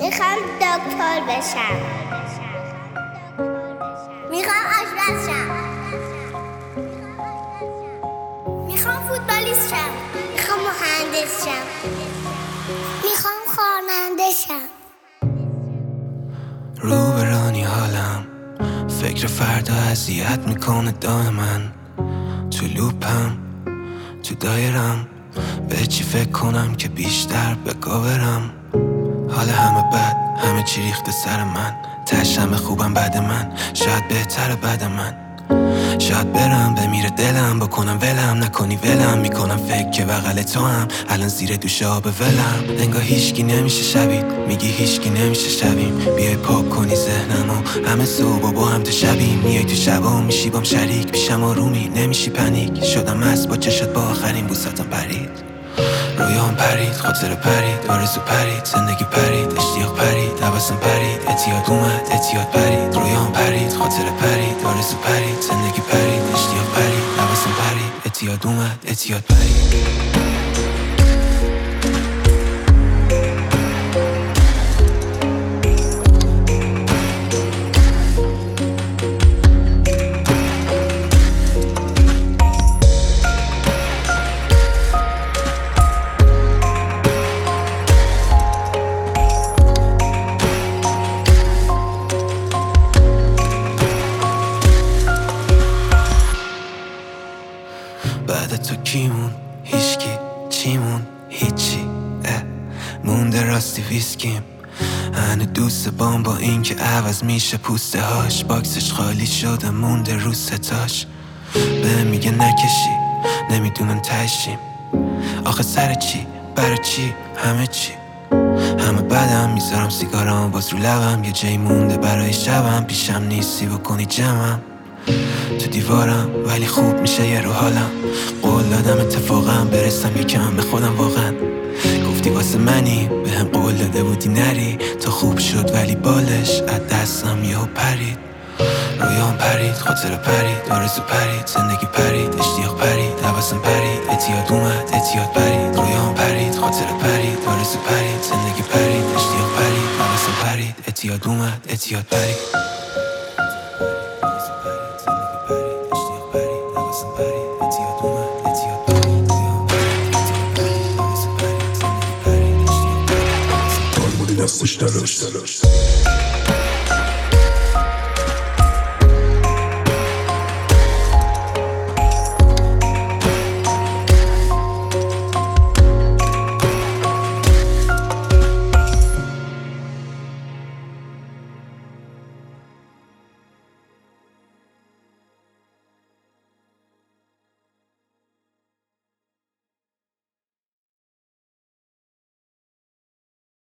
میخوام دکتر بشم. میخوام آشپز شم. میخوام فوتبالیست شم. میخوام مهندس شم. میخوام خواننده شم. روبرانی حالم، فکر فردا اذیت میکنه دائما. تو لوپم، تو دایرم، به چی فکر کنم که بیشتر بگا برم. حال همه بد، همه چی ریخته سر من. تشم خوبم بعد من، شاید بهتره بعد من. شاید برم بمیره دلم، بکنم ولم نکنی ولم. میکنم فکر که بغل تو هم الان زیر دوش آب ولم. انگاه هیچکی نمیشه شبید، میگی هیچکی نمیشه شبیم. بیای پاک کنی ذهنمو، همه صبح با هم تو شبیم. میای تو شبا میشی بام شریک، پیشم آرومی نمیشی پنیک. شدم مست با چشت با آخرین بوساتم پرید. رویام پرید، خاطر پرید، آرزو پرید، زندگی پرید، اشتیاق پرید، حواسم پرید، اعتیاد اومد، اعتیاد پرید. رویام پرید، خاطر پرید، آرزو پرید، زندگی پرید، اشتیاق پرید، حواسم پرید، اعتیاد اومد، اعتیاد پرید. بعد تو کیمون؟ هیچکی. چیمون؟ هیچی. مونده راستی ویسکیم. هنو دوست بام با این که عوض میشه پوسته هاش. باکسش خالی شده مونده رو ستاش. به میگه نکشی، نمیدونن تشیم. آخه سر چی؟ برای چی؟ همه چی؟ همه بدم، میذارم سیگارم باز رو لبم. یه جای مونده برای شبم، پیشم نیستی بکنی جمعم. تو دیوارم ولی خوب میشه یه رو حالم. قول دادم اتفاقم برسم یکم به خودم واقعا. گفتی واسه منی، بهم قول داده بودی نری. تا خوب شد ولی بالش از دستم یهو پرید. رویام پرید، خاطر پرید، آرزو پرید، زندگی پرید، اشتیاق پرید، حواسم پرید، اعتیاد اومد، اعتیاد پرید. رویام پرید، خاطر پرید، آرزو پرید، زندگی پرید، اشتیاق پرید، حواسم پرید، اعتیاد اومد، اعتیاد پرید. دستش دلش